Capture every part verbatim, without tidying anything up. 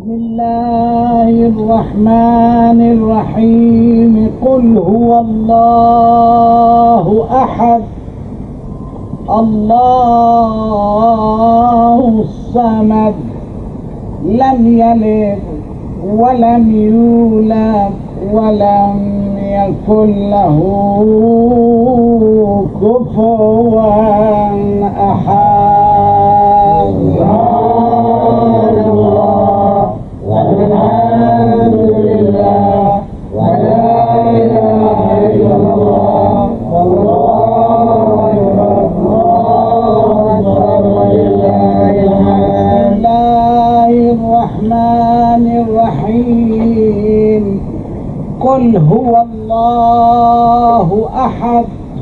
بسم الله الرحمن الرحيم. قل هو الله أحد الله الصمد لم يلد ولم يولد ولم يكن له كفوا أحد. والحمد لله ولا إله إلا الله والله أكبر ولله الحمد. بسم الله الرحمن الرحيم. قل هو الله أحد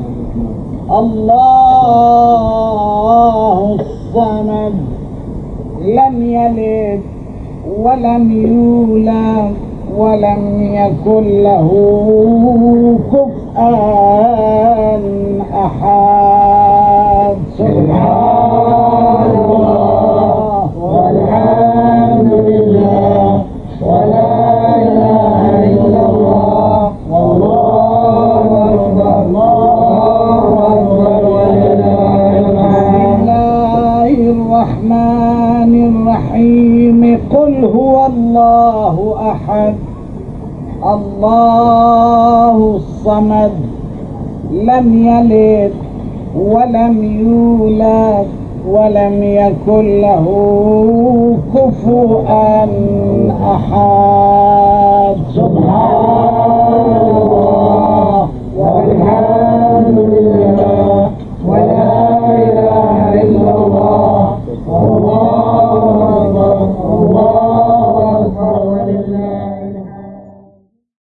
الله الصمد لم يلد ولم يولد ولم يكن له كفوا أحد. سبحان الله والحمد لله ولا إله إلا الله والله أكبر الله أكبر ولله الحمد. بسم الله الرحمن الرحيم. قل هو الله أحد الله الصمد لم يلد ولم يولد ولم يكن له كفوا أحد.